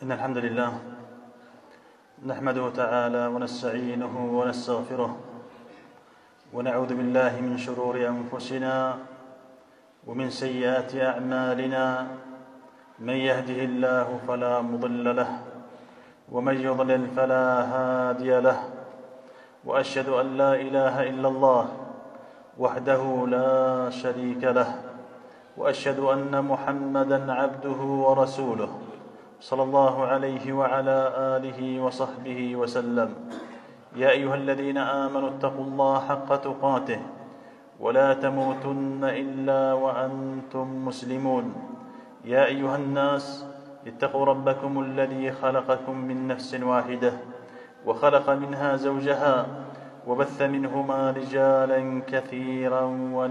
إن الحمد لله نحمده تعالى ونستعينه ونستغفره ونعوذ بالله من شرور أنفسنا ومن سيئات أعمالنا. من يهده الله فلا مضل له ومن يضلل فلا هادي له، وأشهد أن لا إله إلا الله وحده لا شريك له، وأشهد أن محمدًا عبده ورسوله صلى الله عليه وعلى آله وصحبه وسلم. يا أيها الذين آمنوا اتقوا الله حق تقاته ولا تموتن إلا وأنتم مسلمون. يا أيها الناس اتقوا ربكم الذي خلقكم من نفس واحدة وخلق منها زوجها وبث منهما رجالا كثيرا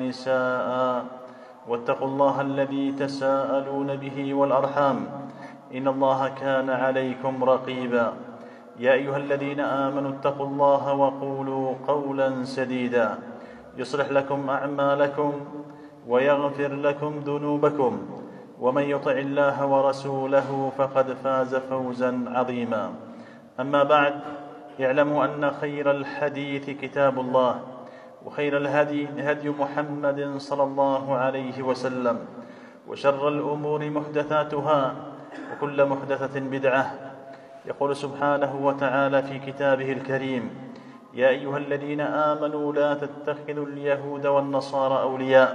ونساء، واتقوا الله الذي تساءلون به والأرحام إن الله كان عليكم رقيبا. يا أيها الذين آمنوا اتقوا الله وقولوا قولا سديدا يصلح لكم أعمالكم ويغفر لكم ذنوبكم، ومن يطع الله ورسوله فقد فاز فوزا عظيما. أما بعد، اعلموا أن خير الحديث كتاب الله، وخير الهدي هدي محمد صلى الله عليه وسلم، وشر الأمور محدثاتها وكل محدثة بدعة. يقول سبحانه وتعالى في كتابه الكريم: يا أيها الذين آمنوا لا تتخذوا اليهود والنصارى أولياء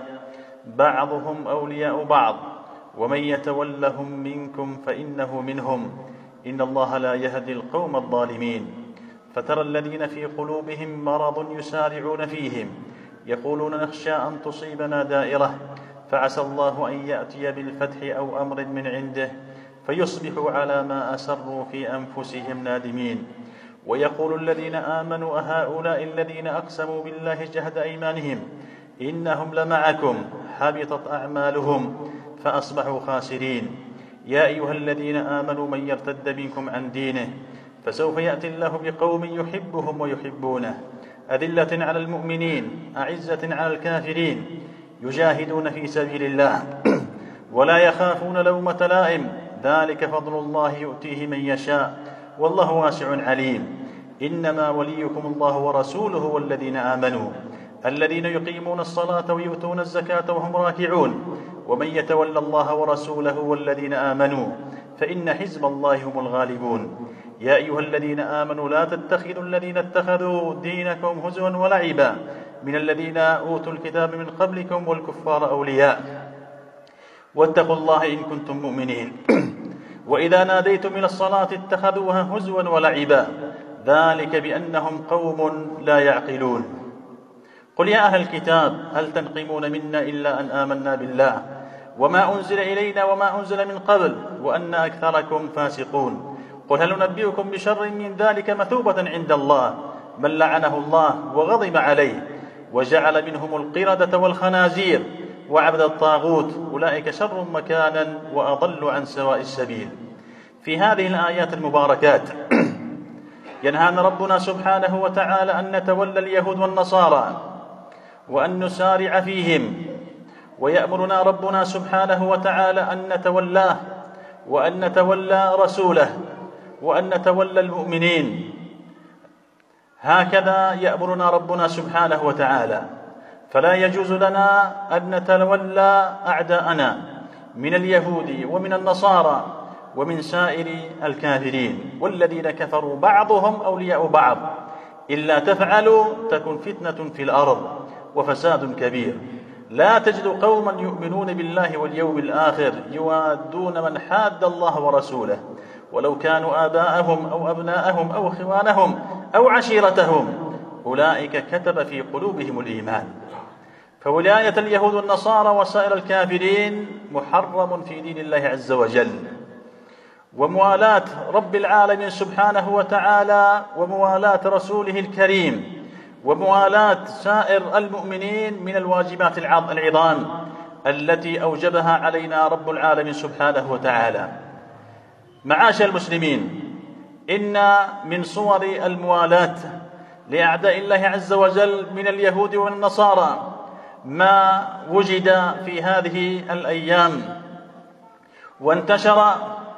بعضهم أولياء بعض ومن يتولهم منكم فإنه منهم إن الله لا يهدي القوم الظالمين. فترى الذين في قلوبهم مرض يسارعون فيهم يقولون نخشى أن تصيبنا دائرة فعسى الله أن يأتي بالفتح أو أمر من عنده فيصبحوا على ما أسروا في أنفسهم نادمين. ويقول الذين آمنوا أهؤلاء الذين أقسموا بالله جهد أيمانهم إنهم لمعكم حبطت أعمالهم فأصبحوا خاسرين. يا أيها الذين آمنوا من يرتد منكم عن دينه فسوف يأتي الله بقوم يحبهم ويحبونه أذلة على المؤمنين أعزة على الكافرين يجاهدون في سبيل الله ولا يخافون لومة لائم ذلك فضل الله يؤتيه من يشاء والله واسع عليم. إنما وليكم الله ورسوله والذين آمنوا الذين يقيمون الصلاة ويؤتون الزكاة وهم راكعون ومن يتولى الله ورسوله والذين آمنوا فإن حزب الله هم الغالبون. يا أيها الذين آمنوا لا تتخذوا الذين اتخذوا دينكم هزوا ولعبا من الذين أوتوا الكتاب من قبلكم والكفار أولياء واتقوا الله إن كنتم مؤمنين. وإذا ناديتم إلى الصلاة اتخذوها هزوا ولعبا ذلك بأنهم قوم لا يعقلون. قل يا أهل الكتاب هل تنقمون منا إلا أن آمنا بالله وما أنزل إلينا وما أنزل من قبل وأن أكثركم فاسقون. قل هل ننبئكم بشر من ذلك مثوبة عند الله من لعنه الله وغضب عليه وجعل منهم القردة والخنازير وعبد الطاغوت أولئك شر مكانا وأضل عن سواء السبيل. في هذه الآيات المباركات ينهانا ربنا سبحانه وتعالى أن نتولى اليهود والنصارى وأن نسارع فيهم، ويأمرنا ربنا سبحانه وتعالى أن نتولاه وأن نتولى رسوله وأن نتولى المؤمنين. هكذا يأمرنا ربنا سبحانه وتعالى، فلا يجوز لنا أن نتولى أعداءنا من اليهود ومن النصارى ومن سائر الكافرين والذين كفروا بعضهم أولياء بعض إلا تفعلوا تكن فتنة في الأرض وفساد كبير. لا تجد قوما يؤمنون بالله واليوم الآخر يوادون من حاد الله ورسوله ولو كانوا آباءهم أو أبناءهم أو إخوانهم أو عشيرتهم أولئك كتب في قلوبهم الإيمان. فولاية اليهود والنصارى وسائر الكافرين محرم في دين الله عز وجل، وموالاة رب العالمين سبحانه وتعالى وموالاة رسوله الكريم وموالاة سائر المؤمنين من الواجبات العظام التي أوجبها علينا رب العالمين سبحانه وتعالى. معاشر المسلمين، إن من صور الموالاة لأعداء الله عز وجل من اليهود والنصارى ما وجد في هذه الأيام وانتشر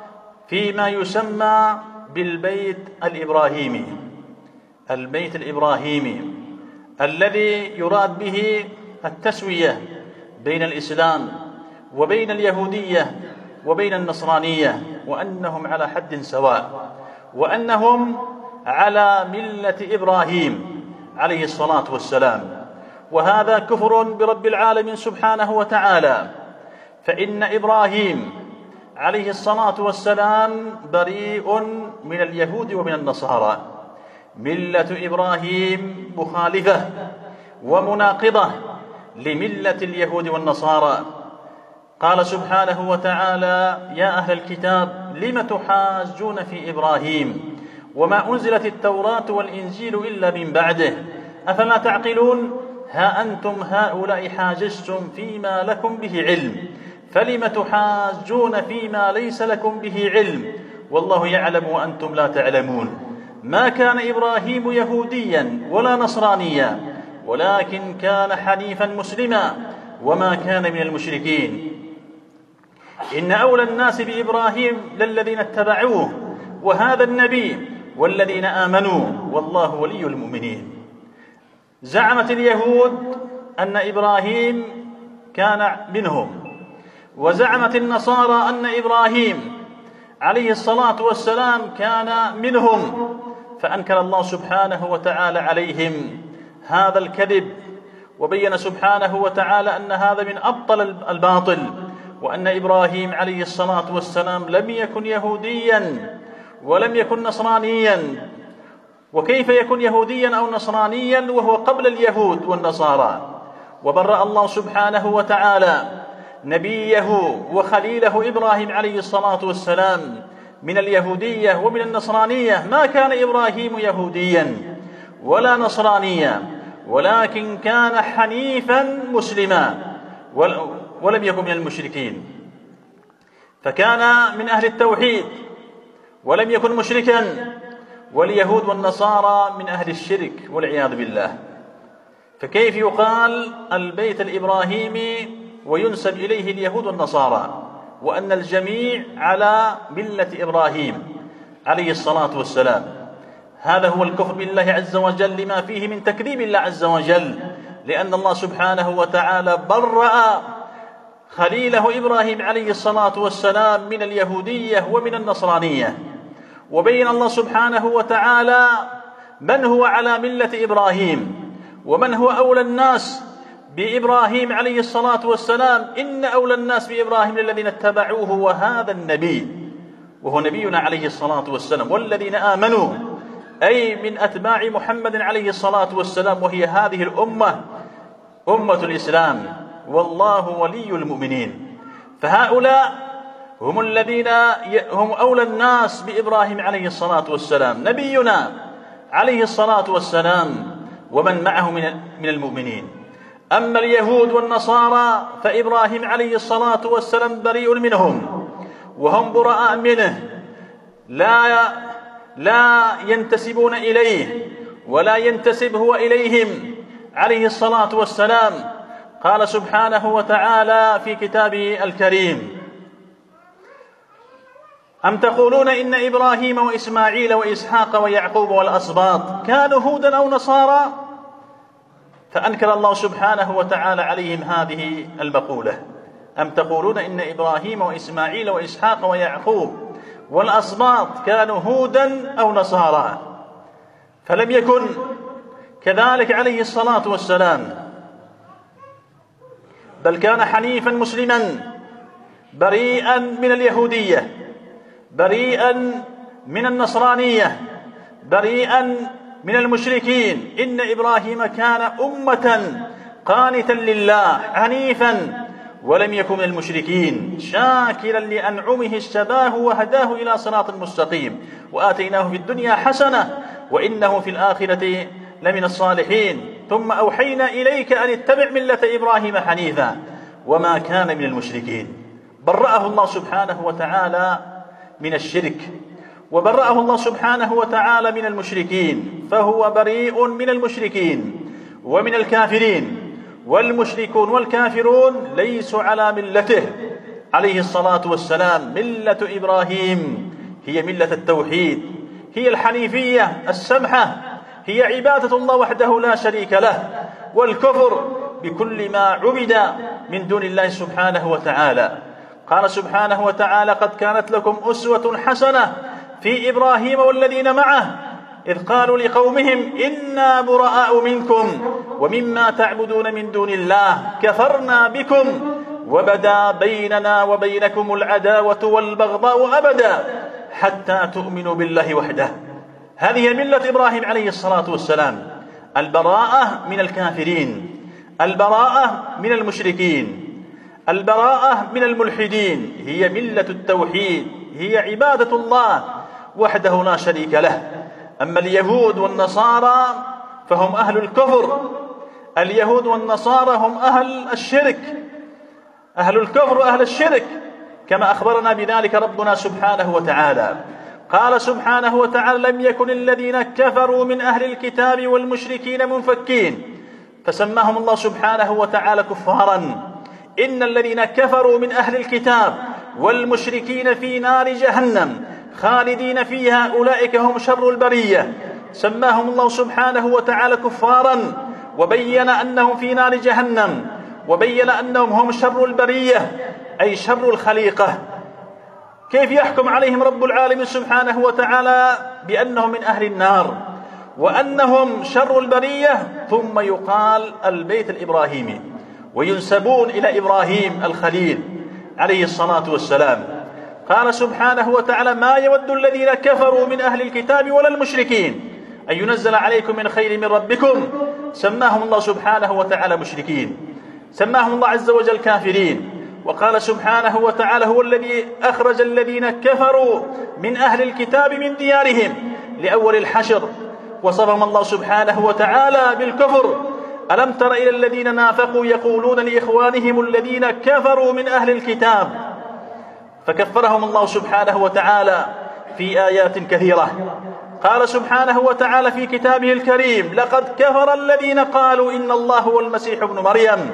فيما يسمى بالبيت الإبراهيمي. البيت الإبراهيمي الذي يراد به التسوية بين الإسلام وبين اليهودية وبين النصرانية، وأنهم على حد سواء، وأنهم على ملة إبراهيم عليه الصلاة والسلام. وهذا كفر برب العالمين سبحانه وتعالى، فإن إبراهيم عليه الصلاة والسلام بريء من اليهود ومن النصارى. ملة إبراهيم مخالفة ومناقضة لملة اليهود والنصارى. قال سبحانه وتعالى: يا أهل الكتاب لم تحاجون في إبراهيم وما أنزلت التوراة والإنجيل إلا من بعده أفلا تعقلون ها أنتم هؤلاء حاججتم فيما لكم به علم فلم تحاجون فيما ليس لكم به علم والله يعلم وأنتم لا تعلمون. ما كان إبراهيم يهوديا ولا نصرانيا ولكن كان حنيفا مسلما وما كان من المشركين. إن أولى الناس بإبراهيم للذين اتبعوه وهذا النبي والذين آمنوا والله ولي المؤمنين. زعمت اليهود أن إبراهيم كان منهم، وزعمت النصارى أن إبراهيم عليه الصلاة والسلام كان منهم، فأنكر الله سبحانه وتعالى عليهم هذا الكذب، وبين سبحانه وتعالى أن هذا من أبطل الباطل، وأن إبراهيم عليه الصلاة والسلام لم يكن يهوديا ولم يكن نصرانيا. وكيف يكون يهوديا أو نصرانيا وهو قبل اليهود والنصارى؟ وبرأ الله سبحانه وتعالى نبيه وخليله إبراهيم عليه الصلاة والسلام من اليهودية ومن النصرانية. ما كان إبراهيم يهوديا ولا نصرانيا ولكن كان حنيفا مسلما ولم يكن من المشركين، فكان من أهل التوحيد ولم يكن مشركا، واليهود والنصارى من أهل الشرك والعياذ بالله. فكيف يقال البيت الإبراهيمي وينسب إليه اليهود والنصارى وأن الجميع على ملة إبراهيم عليه الصلاة والسلام؟ هذا هو الكفر بالله عز وجل لما فيه من تكذيب الله عز وجل، لأن الله سبحانه وتعالى برأ خليله إبراهيم عليه الصلاة والسلام من اليهودية ومن النصرانية، وبين الله سبحانه وتعالى من هو على ملة إبراهيم ومن هو أولى الناس بإبراهيم عليه الصلاة والسلام. إن أولى الناس بإبراهيم الذين اتبعوه وهذا النبي، وهو نبينا عليه الصلاة والسلام، والذين آمنوا أي من أتباع محمد عليه الصلاة والسلام، وهي هذه الأمة أمة الإسلام، والله ولي المؤمنين. فهؤلاء هم الذين هم أولى الناس بإبراهيم عليه الصلاة والسلام، نبينا عليه الصلاة والسلام ومن معه من المؤمنين. أما اليهود والنصارى فإبراهيم عليه الصلاة والسلام بريء منهم وهم براء منه، لا ينتسبون إليه ولا ينتسب هو إليهم عليه الصلاة والسلام. قال سبحانه وتعالى في كتابه الكريم: أم تقولون إن إبراهيم وإسماعيل وإسحاق ويعقوب والأسباط كانوا هودا أو نصارى؟ فأنكر الله سبحانه وتعالى عليهم هذه المقولة: أم تقولون إن إبراهيم وإسماعيل وإسحاق ويعقوب والأسباط كانوا هودا أو نصارى؟ فلم يكن كذلك عليه الصلاة والسلام، بل كان حنيفا مسلما بريئا من اليهودية، بريئا من النصرانية، بريئا من المشركين. إن إبراهيم كان أمة قانتا لله حنيفا ولم يكن من المشركين، شاكرا لأنعمه اجتباه وهداه إلى صراط مستقيم، وآتيناه في الدنيا حسنة وإنه في الآخرة لمن الصالحين. ثم أوحينا إليك أن اتبع ملة إبراهيم حنيفا وما كان من المشركين. برأه الله سبحانه وتعالى من الشرك، وبرأه الله سبحانه وتعالى من المشركين، فهو بريء من المشركين ومن الكافرين، والمشركون والكافرون ليسوا على ملته عليه الصلاة والسلام، ملة إبراهيم هي ملة التوحيد، هي الحنيفية السمحة، هي عبادة الله وحده لا شريك له، والكفر بكل ما عبد من دون الله سبحانه وتعالى. قال سبحانه وتعالى: قد كانت لكم أسوة حسنة في إبراهيم والذين معه إذ قالوا لقومهم إنا براء منكم ومما تعبدون من دون الله كفرنا بكم وبدا بيننا وبينكم العداوة والبغضاء أبدا حتى تؤمنوا بالله وحده. هذه ملة إبراهيم عليه الصلاة والسلام، البراءة من الكافرين، البراءة من المشركين، البراءة من الملحدين، هي ملة التوحيد، هي عبادة الله وحده لا شريك له. أما اليهود والنصارى فهم أهل الكفر، اليهود والنصارى هم أهل الشرك، أهل الكفر وأهل الشرك، كما أخبرنا بذلك ربنا سبحانه وتعالى. قال سبحانه وتعالى: لم يكن الذين كفروا من أهل الكتاب والمشركين منفكين، فسماهم الله سبحانه وتعالى كفارا. إن الذين كفروا من أهل الكتاب والمشركين في نار جهنم خالدين فيها أولئك هم شر البرية، سماهم الله سبحانه وتعالى كفارا، وبين أنهم في نار جهنم، وبين أنهم هم شر البرية أي شر الخليقة. كيف يحكم عليهم رب العالمين سبحانه وتعالى بأنهم من أهل النار وأنهم شر البرية، ثم يقال البيت الإبراهيمي وينسبون إلى إبراهيم الخليل عليه الصلاة والسلام؟ قال سبحانه وتعالى: ما يود الذين كفروا من أهل الكتاب ولا المشركين أن ينزل عليكم من خير من ربكم. سماهم الله سبحانه وتعالى مشركين، سماهم الله عز وجل كافرين. وقال سبحانه وتعالى: هو الذي أخرج الذين كفروا من أهل الكتاب من ديارهم لأول الحشر، وصفهم الله سبحانه وتعالى بالكفر. ألم تر إلى الذين نافقوا يقولون لإخوانهم الذين كفروا من أهل الكتاب، فكفرهم الله سبحانه وتعالى في آيات كثيرة. قال سبحانه وتعالى في كتابه الكريم: لقد كفر الذين قالوا إن الله هو المسيح ابن مريم.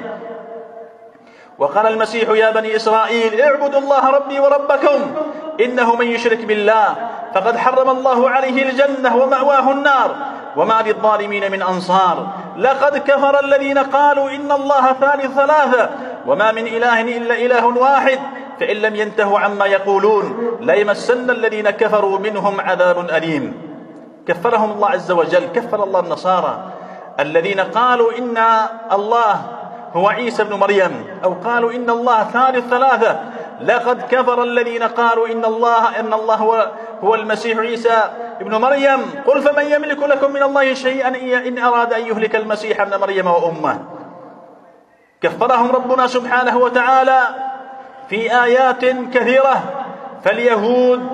وقال المسيح: يا بني إسرائيل اعبدوا الله ربي وربكم إنه من يشرك بالله فقد حرم الله عليه الجنة ومأواه النار وما للظالمين من أنصار. لقد كفر الذين قالوا إن الله ثالث ثلاثة وما من إله إلا إله واحد فإن لم ينتهوا عما يقولون ليمسن الذين كفروا منهم عذاب أليم. كفرهم الله عز وجل، كفر الله النصارى الذين قالوا إن الله هو عيسى بن مريم، أو قالوا إن الله ثالث ثلاثة. لقد كفر الذين قالوا إن الله هو المسيح عيسى ابن مريم. قل فمن يملك لكم من الله شيئا إن أراد أن يهلك المسيح ابن مريم وأمه. كفرهم ربنا سبحانه وتعالى في آيات كثيرة. فاليهود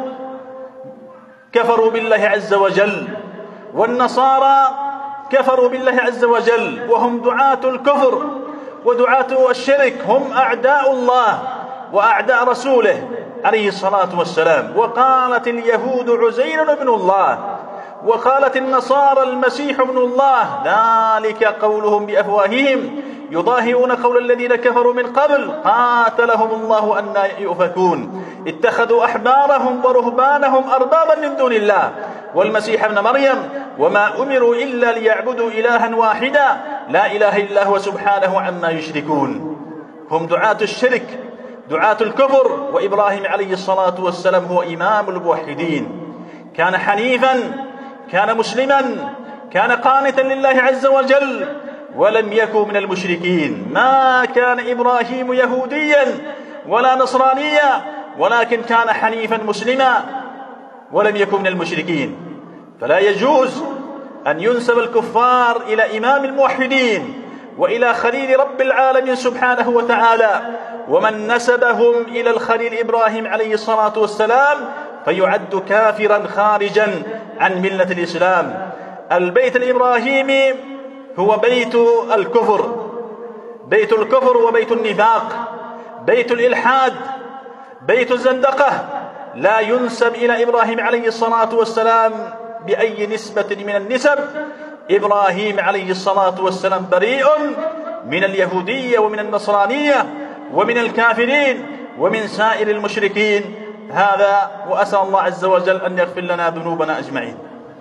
كفروا بالله عز وجل، والنصارى كفروا بالله عز وجل، وهم دعاة الكفر ودعاة الشرك، هم أعداء الله وأعداء رسوله عليه الصلاة والسلام. وقالت اليهود عزير ابن الله، وقالت النصارى المسيح ابن الله، ذلك قولهم بأفواههم يضاهئون قول الذين كفروا من قبل قاتلهم الله أنى يؤفكون. اتخذوا أحبارهم ورهبانهم أربابا من دون الله والمسيح ابن مريم وما أمروا إلا ليعبدوا إلها واحدا لا إله إلا هو سبحانه عما يشركون. هم دعاة الشرك، دعاة الكفر. وإبراهيم عليه الصلاة والسلام هو إمام الموحدين، كان حنيفا، كان مسلما، كان قانتا لله عز وجل، ولم يكن من المشركين. ما كان إبراهيم يهوديا ولا نصرانيا، ولكن كان حنيفا مسلما ولم يكن من المشركين. فلا يجوز أن ينسب الكفار إلى إمام الموحدين وإلى خليل رب العالمين سبحانه وتعالى. ومن نسبهم إلى الخليل إبراهيم عليه الصلاة والسلام فيعد كافرا خارجا عن ملة الإسلام. البيت الإبراهيمي هو بيت الكفر، بيت الكفر وبيت النفاق، بيت الإلحاد، بيت الزندقة. لا ينسب إلى إبراهيم عليه الصلاة والسلام بأي نسبة من النسب. إبراهيم عليه الصلاة والسلام بريء من اليهودية ومن النصرانية ومن الكافرين ومن سائر المشركين، هذا، وأسأل الله عز وجل أن يغفر لنا ذنوبنا أجمعين.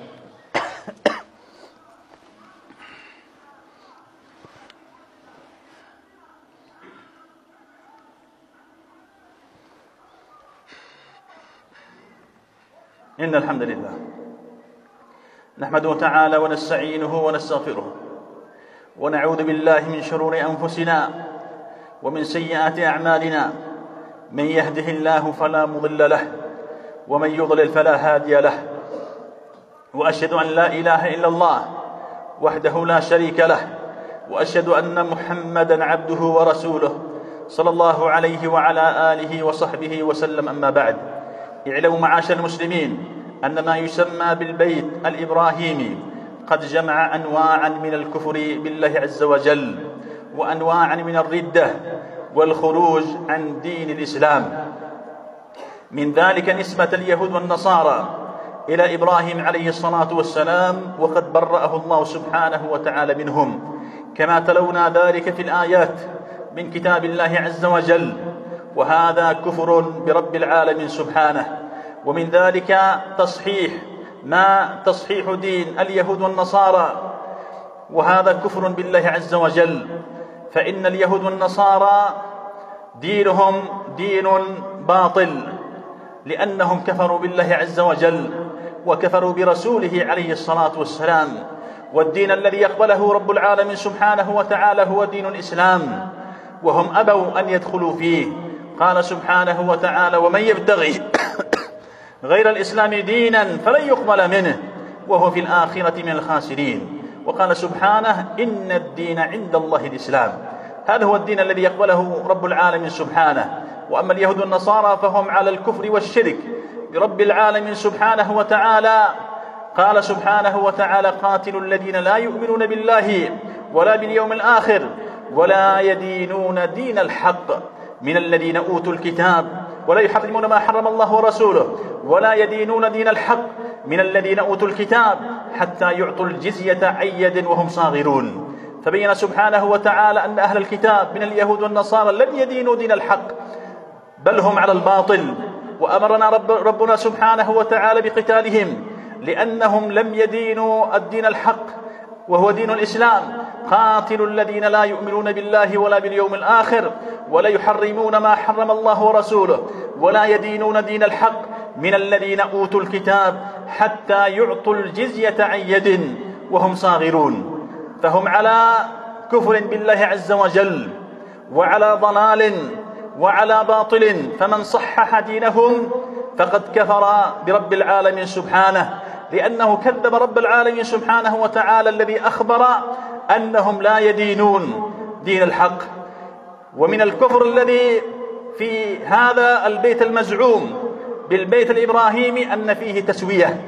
إن الحمد لله نحمده تعالى ونستعينه ونستغفره، ونعوذ بالله من شرور أنفسنا ومن سيئات أعمالنا، من يهده الله فلا مضل له ومن يضلل فلا هادي له، وأشهد أن لا إله إلا الله وحده لا شريك له، وأشهد أن محمدا عبده ورسوله صلى الله عليه وعلى آله وصحبه وسلم. أما بعد، اعلموا معاشر المسلمين أن ما يسمى بالبيت الإبراهيمي قد جمع أنواعا من الكفر بالله عز وجل، وأنواعا من الردة والخروج عن دين الإسلام. من ذلك نسبة اليهود والنصارى إلى إبراهيم عليه الصلاة والسلام، وقد برأه الله سبحانه وتعالى منهم، كما تلونا ذلك في الآيات من كتاب الله عز وجل، وهذا كفر برب العالمين سبحانه. ومن ذلك تصحيح دين اليهود والنصارى، وهذا كفر بالله عز وجل، فإن اليهود والنصارى دينهم دين باطل، لأنهم كفروا بالله عز وجل وكفروا برسوله عليه الصلاة والسلام. والدين الذي يقبله رب العالمين سبحانه وتعالى هو دين الإسلام، وهم أبوا أن يدخلوا فيه. قال سبحانه وتعالى: ومن يبتغي غير الإسلام دينا فلن يقبل منه وهو في الآخرة من الخاسرين. وقال سبحانه: إن الدين عند الله الإسلام. هذا هو الدين الذي يقبله رب العالمين سبحانه. وأما اليهود والنصارى فهم على الكفر والشرك برب العالمين سبحانه وتعالى. قال سبحانه وتعالى: قاتلوا الذين لا يؤمنون بالله ولا باليوم الآخر ولا يدينون دين الحق من الذين أوتوا الكتاب ولا يحرمون ما حرم الله ورسوله ولا يدينون دين الحق من الذين أوتوا الكتاب حتى يعطوا الجزية عن يد وهم صاغرون. فبين سبحانه وتعالى أن أهل الكتاب من اليهود والنصارى لم يدينوا دين الحق، بل هم على الباطل، وأمرنا ربنا سبحانه وتعالى بقتالهم لأنهم لم يدينوا الدين الحق وهو دين الإسلام. قاتلوا الذين لا يؤمنون بالله ولا باليوم الآخر ولا يحرمون ما حرم الله ورسوله ولا يدينون دين الحق من الذين أوتوا الكتاب حتى يعطوا الجزية عن يد وهم صاغرون. فهم على كفر بالله عز وجل وعلى ضلال وعلى باطل، فمن صحح دينهم فقد كفر برب العالمين سبحانه، لأنه كذب رب العالمين سبحانه وتعالى الذي أخبر أنهم لا يدينون دين الحق. ومن الكفر الذي في هذا البيت المزعوم بالبيت الإبراهيمي أن فيه تسوية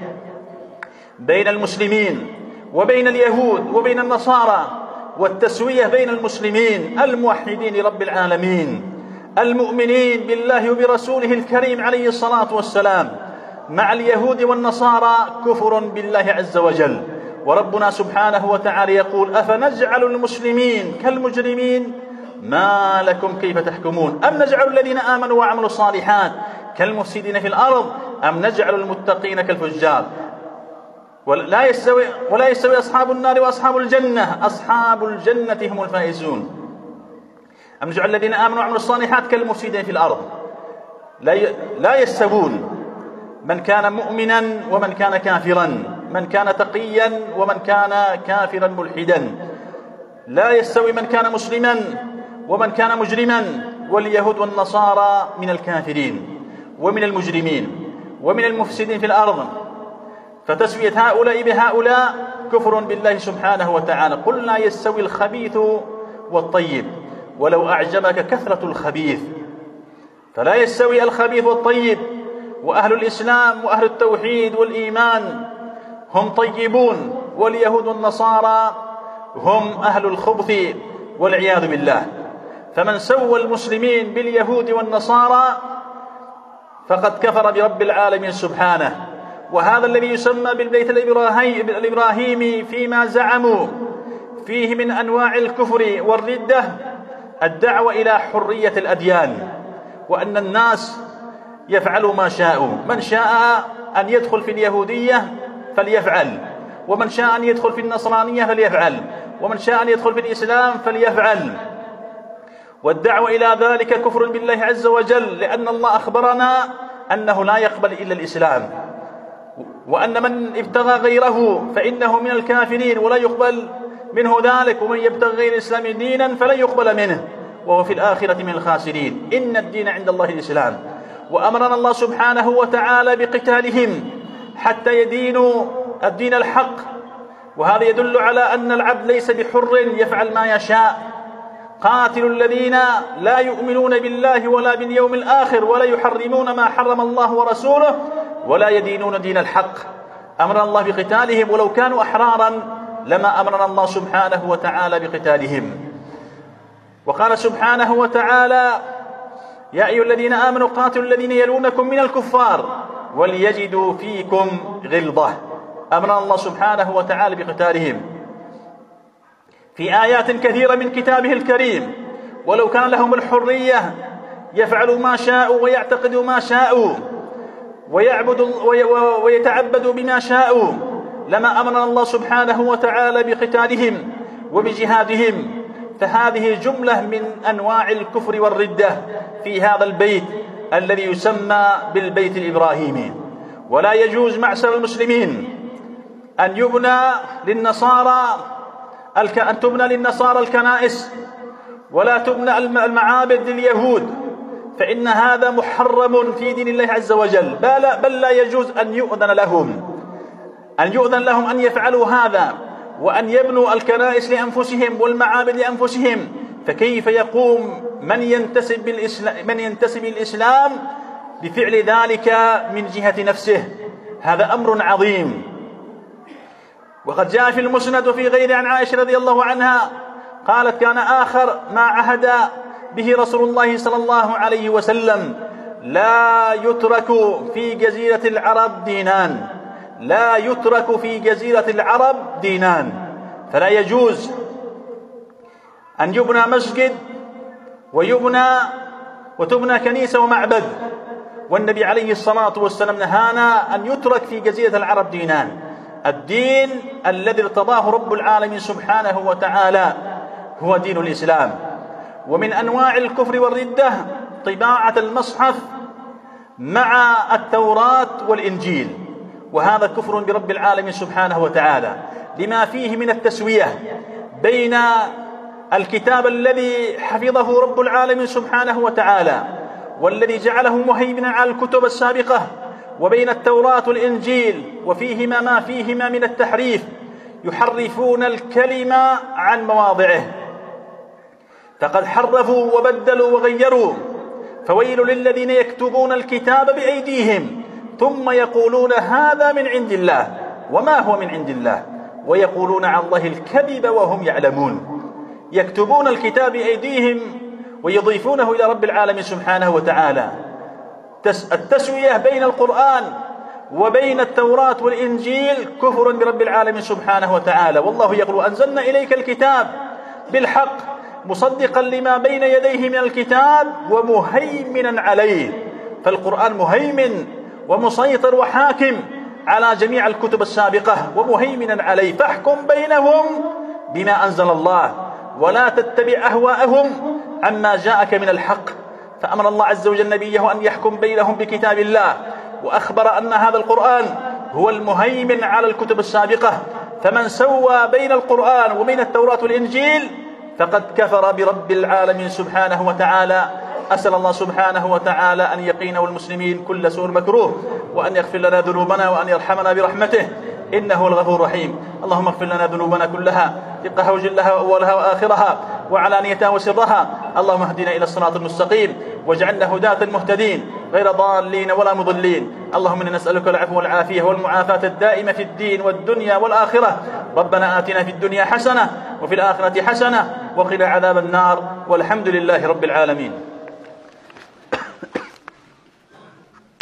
بين المسلمين وبين اليهود وبين النصارى، والتسوية بين المسلمين الموحدين لرب العالمين المؤمنين بالله وبرسوله الكريم عليه الصلاة والسلام مع اليهود والنصارى كفر بالله عز وجل. وربنا سبحانه وتعالى يقول: أفنجعل المسلمين كالمجرمين ما لكم كيف تحكمون أم نجعل الذين آمنوا وعملوا الصالحات كالمفسدين في الأرض أم نجعل المتقين كالفجار. ولا يستوي أصحاب النار وأصحاب الجنة، أصحاب الجنة هم الفائزون. أم نجعل الذين آمنوا وعملوا الصالحات كالمفسدين في الأرض. لا يستوون من كان مؤمنا ومن كان كافرا، من كان تقيا ومن كان كافرا ملحدا. لا يستوي من كان مسلما ومن كان مجرما. واليهود والنصارى من الكافرين ومن المجرمين ومن المفسدين في الأرض، فتسوية هؤلاء بهؤلاء كفر بالله سبحانه وتعالى. قل لا يستوي الخبيث والطيب ولو أعجبك كثرة الخبيث. فلا يستوي الخبيث والطيب، وأهل الإسلام وأهل التوحيد والإيمان هم طيبون، واليهود والنصارى هم أهل الخبث والعياذ بالله. فمن سوى المسلمين باليهود والنصارى فقد كفر برب العالمين سبحانه. وهذا الذي يسمى بالبيت الإبراهيمي فيما زعموا فيه من أنواع الكفر والردة الدعوة إلى حرية الأديان، وأن الناس يفعلوا ما شاءوا. من شاء أن يدخل في اليهودية فليفعل، ومن شاء أن يدخل في النصرانية فليفعل، ومن شاء أن يدخل في الإسلام فليفعل. والدعوة إلى ذلك كفر بالله عز وجل، لأن الله أخبرنا أنه لا يقبل إلا الإسلام، وأن من ابتغى غيره فإنه من الكافرين ولا يقبل منه ذلك، ومن يبتغي غير الإسلام دينا فلن يقبل منه وهو في الآخرة من الخاسرين. إن الدين عند الله الإسلام. وأمرنا الله سبحانه وتعالى بقتالهم حتى يدينوا الدين الحق، وهذا يدل على أن العبد ليس بحر يفعل ما يشاء. قاتلوا الذين لا يؤمنون بالله ولا باليوم الآخر ولا يحرمون ما حرم الله ورسوله ولا يدينون دين الحق. أمرنا الله بقتالهم، ولو كانوا أحرارا لما أمرنا الله سبحانه وتعالى بقتالهم. وقال سبحانه وتعالى: يا أيها الذين آمنوا قاتلوا الذين يلونكم من الكفار وليجدوا فيكم غلظة. أمرنا الله سبحانه وتعالى بقتالهم في آيات كثيرة من كتابه الكريم، ولو كان لهم الحرية يفعلوا ما شاءوا ويعتقدوا ما شاءوا ويتعبدوا بما شاءوا لما أمرنا الله سبحانه وتعالى بقتالهم وبجهادهم. فهذه جملة من أنواع الكفر والردة في هذا البيت الذي يسمى بالبيت الإبراهيمي. ولا يجوز معشر المسلمين أن تبنى للنصارى الكنائس، ولا تبنى المعابد لليهود، فإن هذا محرم في دين الله عز وجل. بل لا يجوز أن يؤذن لهم أن يفعلوا هذا، وأن يبنوا الكنائس لأنفسهم والمعابد لأنفسهم. فكيف يقوم من ينتسب الإسلام بفعل ذلك من جهة نفسه؟ هذا أمر عظيم. وقد جاء في المسند وفي غيره عن عائشة رضي الله عنها قالت: كان آخر ما عهد به رسول الله صلى الله عليه وسلم: لا يترك في جزيرة العرب دينان، لا يترك في جزيرة العرب دينان. فلا يجوز أن يبنى مسجد وتبنى كنيسة ومعبد، والنبي عليه الصلاة والسلام نهانا أن يترك في جزيرة العرب دينان. الدين الذي ارتضاه رب العالمين سبحانه وتعالى هو دين الإسلام. ومن أنواع الكفر والردة طباعة المصحف مع التوراة والإنجيل، وهذا كفر برب العالمين سبحانه وتعالى لما فيه من التسوية بين الكتاب الذي حفظه رب العالمين سبحانه وتعالى والذي جعله مهيمنا على الكتب السابقة، وبين التوراة والإنجيل، وفيهما ما فيهما من التحريف، يحرفون الكلمة عن مواضعه، فقد حرفوا وبدلوا وغيروا. فويل للذين يكتبون الكتاب بأيديهم ثم يقولون هذا من عند الله وما هو من عند الله ويقولون على الله الكذب وهم يعلمون. يكتبون الكتاب بأيديهم ويضيفونه إلى رب العالمين سبحانه وتعالى. التسوية بين القرآن وبين التوراة والإنجيل كفر برب العالمين سبحانه وتعالى. والله يقول: أنزلنا إليك الكتاب بالحق مصدقا لما بين يديه من الكتاب ومهيمنا عليه. فالقرآن مهيمن ومسيطر وحاكم على جميع الكتب السابقة ومهيمنا عليه، فاحكم بينهم بما أنزل الله ولا تتبع أهواءهم عما جاءك من الحق. فأمر الله عز وجل نبيه أن يحكم بينهم بكتاب الله، وأخبر أن هذا القرآن هو المهيمن على الكتب السابقة. فمن سوى بين القرآن وبين التوراة والإنجيل فقد كفر برب العالمين سبحانه وتعالى. أسأل الله سبحانه وتعالى أن يقينا والمسلمين كل سوء مكروه، وأن يغفر لنا ذنوبنا، وأن يرحمنا برحمته إنه الغفور الرحيم. اللهم اغفر لنا ذنوبنا كلها، دقها وجلها وأولها وآخرها وعلانيتها وسرها. اللهم اهدنا إلى الصراط المستقيم واجعلنا هداة المهتدين غير ضالين ولا مضلين. اللهم إنا نسألك العفو والعافية والمعافاة الدائمة في الدين والدنيا والآخرة. ربنا آتنا في الدنيا حسنة وفي الآخرة حسنة وقنا عذاب النار، والحمد لله رب العالمين.